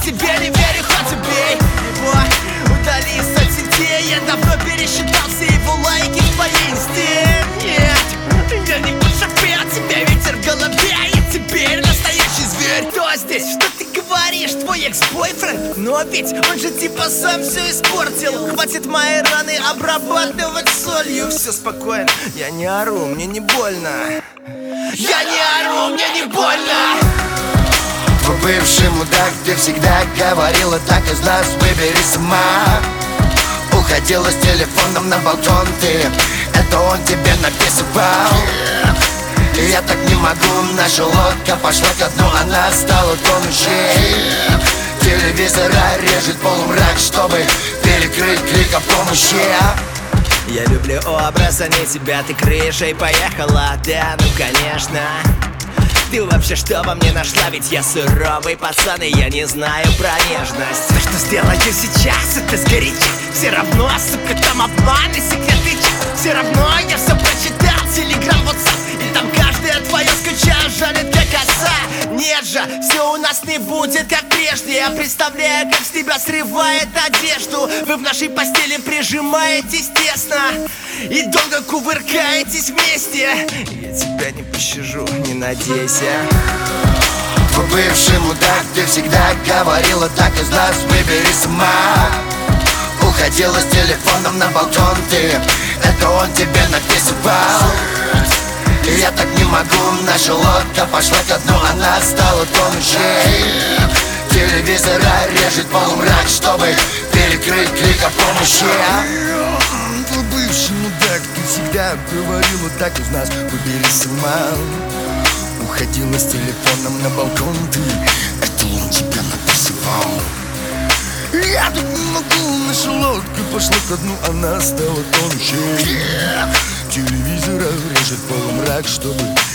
тебе не верю, хоть убей его. Удали из соцсетей, я давно пересчитал все его лайки в твоей инсте. Нет, я не пошапел, тебе ветер в голове, и теперь настоящий зверь. Кто здесь? Что ты говоришь? Твой экс-бойфренд? Но ведь он же типа сам все испортил. Хватит мои раны обрабатывать солью. Все спокойно, я не ору, мне не больно. Я не ору, мне не больно. Твой бывший мудак, ты всегда говорила так из нас, выбери сама. Уходила с телефоном на балкон ты, это он тебе написывал. И я так не могу, наша лодка пошла ко дну, она стала тонущей. Телевизора режет полумрак, чтобы перекрыть крик о помощи. Я люблю образ, а не тебя, ты крышей поехала. Да, ну конечно. Ты вообще что во мне нашла? Ведь я суровый пацан, и я не знаю про нежность. Все, что сделаю сейчас, это сгоряча. Все равно, сука, там обман и секреты чат. Все равно я все прочитал, телеграм, ватсап. И там каждое твое скуча жалит как коса. Нет же, все у нас не будет как прежде. Я представляю, как с тебя срывает одежду. Вы в нашей постели прижимаетесь тесно и долго кувыркаетесь вместе. Я тебя не пощажу, не надейся. Твой бывший мудак, ты всегда говорила так из нас, выбери сама. Уходила с телефоном на балкон ты, это он тебе написывал. И я так не могу, наша лодка пошла ко дну, она стала тонущей. Телевизора режет полумрак, чтобы перекрыть крик о помощи. Твой бывший мудак, ты всегда говорила так из нас, выбери сама. Уходила с телефоном на балкон ты, это он тебя написывал. Я тут не могу, наша лодка пошла ко дну, она стала тонущей. Телевизор режет полумрак, чтобы